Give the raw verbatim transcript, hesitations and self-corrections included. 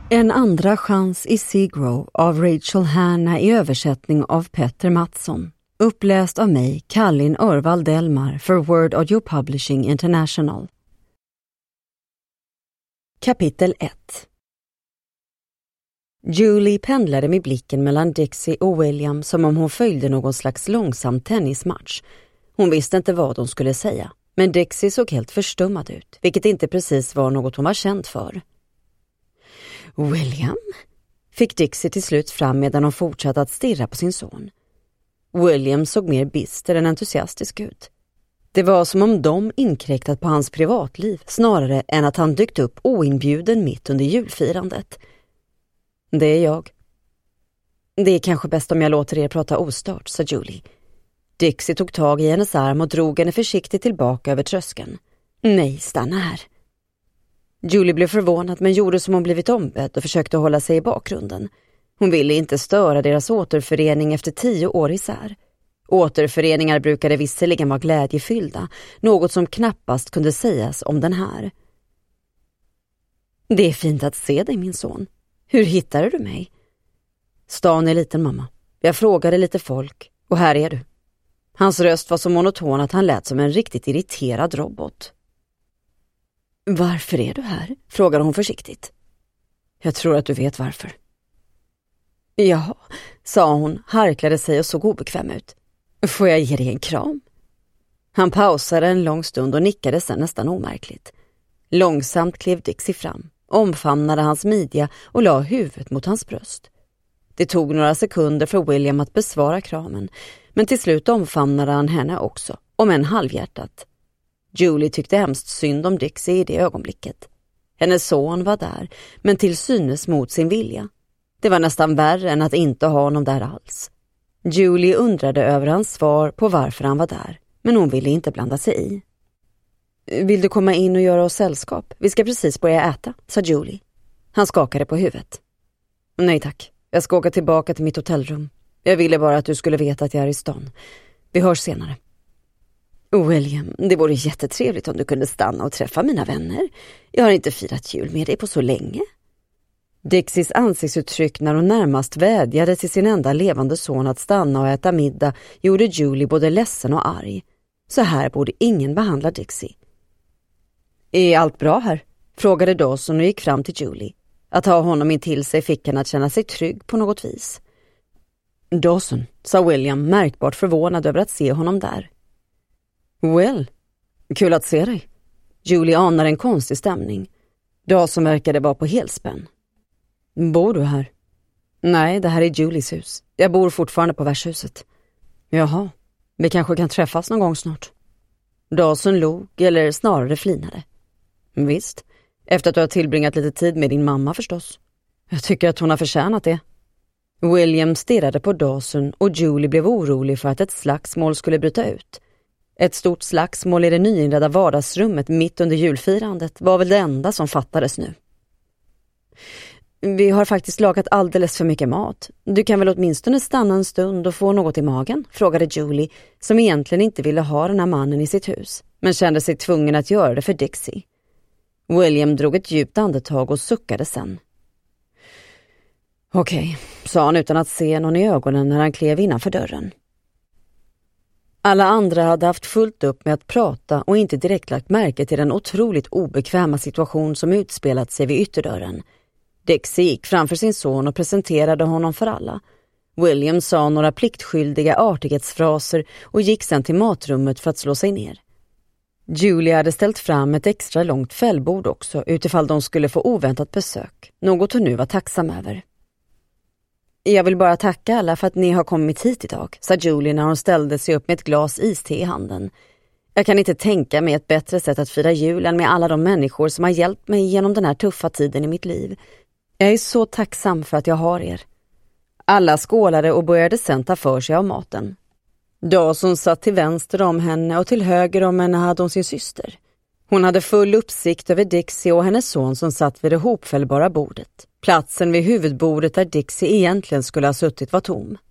En andra chans i Seagrow av Rachel Hanna i översättning av Petter Mattsson. Uppläst av mig, Kallin Örvald Delmar för Word Audio Publishing International. Kapitel ett. Julie pendlade med blicken mellan Dixie och William som om hon följde någon slags långsam tennismatch. Hon visste inte vad hon skulle säga, men Dixie såg helt förstummad ut, vilket inte precis var något hon var känd för. William? Fick Dixie till slut fram medan hon fortsatte att stirra på sin son. William såg mer bister än entusiastisk ut. Det var som om de inkräktat på hans privatliv snarare än att han dykt upp oinbjuden mitt under julfirandet. Det är jag. Det är kanske bäst om jag låter er prata ostört, sa Julie. Dixie tog tag i hennes arm och drog henne försiktigt tillbaka över tröskeln. Nej, stanna här. Julie blev förvånad men gjorde som hon blivit ombedd och försökte hålla sig i bakgrunden. Hon ville inte störa deras återförening efter tio år isär. Återföreningar brukade visserligen vara glädjefyllda, något som knappast kunde sägas om den här. Det är fint att se dig, min son. Hur hittade du mig? Stan är liten, mamma. Jag frågade lite folk och här är du. Hans röst var så monoton att han lät som en riktigt irriterad robot. Varför är du här? Frågade hon försiktigt. Jag tror att du vet varför. Ja, sa hon, harklade sig och såg obekväm ut. Får jag ge dig en kram? Han pausade en lång stund och nickade sen nästan omärkligt. Långsamt klev Dixie fram, omfamnade hans midja och la huvudet mot hans bröst. Det tog några sekunder för William att besvara kramen, men till slut omfamnade han henne också, om än halvhjärtat. Julie tyckte hemskt synd om Dixie i det ögonblicket. Hennes son var där, men till synes mot sin vilja. Det var nästan värre än att inte ha honom där alls. Julie undrade över hans svar på varför han var där, men hon ville inte blanda sig i. Vill du komma in och göra oss sällskap? Vi ska precis börja äta, sa Julie. Han skakade på huvudet. Nej tack, jag ska åka tillbaka till mitt hotellrum. Jag ville bara att du skulle veta att jag är i stan. Vi hörs senare. William, det vore jättetrevligt om du kunde stanna och träffa mina vänner. Jag har inte firat jul med dig på så länge. Dixies ansiktsuttryck när hon närmast vädjade till sin enda levande son att stanna och äta middag gjorde Julie både ledsen och arg. Så här borde ingen behandla Dixie. Är allt bra här? Frågade Dawson och gick fram till Julie. Att ha honom in till sig fick henne att känna sig trygg på något vis. Dawson, sa William märkbart förvånad över att se honom där. Well, kul att se dig. Julie anar en konstig stämning. Dawson verkade vara på helspänn. Bor du här? Nej, det här är Julies hus. Jag bor fortfarande på värdshuset. Jaha, vi kanske kan träffas någon gång snart. Dawson log, eller snarare flinade. Visst, efter att du har tillbringat lite tid med din mamma förstås. Jag tycker att hon har förtjänat det. William stirrade på Dawson och Julie blev orolig för att ett slagsmål skulle bryta ut. Ett stort slagsmål i det nyinredda vardagsrummet mitt under julfirandet var väl det enda som fattades nu. Vi har faktiskt lagat alldeles för mycket mat. Du kan väl åtminstone stanna en stund och få något i magen, frågade Julie, som egentligen inte ville ha den här mannen i sitt hus, men kände sig tvungen att göra det för Dixie. William drog ett djupt andetag och suckade sen. Okej, sa han utan att se någon i ögonen när han klev innanför dörren. Alla andra hade haft fullt upp med att prata och inte direkt lagt märke till den otroligt obekväma situation som utspelat sig vid ytterdörren. Dixie gick framför sin son och presenterade honom för alla. William sa några pliktskyldiga artighetsfraser och gick sedan till matrummet för att slå sig ner. Julie hade ställt fram ett extra långt fällbord också utifall de skulle få oväntat besök, något hon nu var tacksam över. Jag vill bara tacka alla för att ni har kommit hit idag, sa Julie när hon ställde sig upp med ett glas iste i handen. Jag kan inte tänka mig ett bättre sätt att fira jul än med alla de människor som har hjälpt mig genom den här tuffa tiden i mitt liv. Jag är så tacksam för att jag har er. Alla skålade och började sen ta för sig av maten. Dawson satt till vänster om henne och till höger om henne hade hon sin syster. Hon hade full uppsikt över Dixie och hennes son som satt vid det hopfällbara bordet. Platsen vid huvudbordet där Dixie egentligen skulle ha suttit var tom.